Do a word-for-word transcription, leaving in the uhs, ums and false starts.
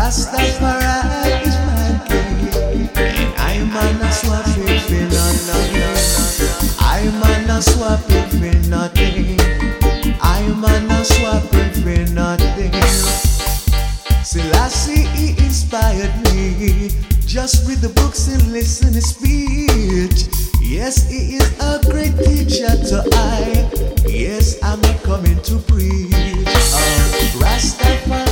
Rastafari is my king, and I'm on a swap it for nothing. I'm on a swap it for nothing. I'm on a swap it for nothing. Selassie, he inspired me. Just read the books and listen to speech. Yes, he is a great teacher to I. Yes, I'm coming to preach. Uh, Rastafari.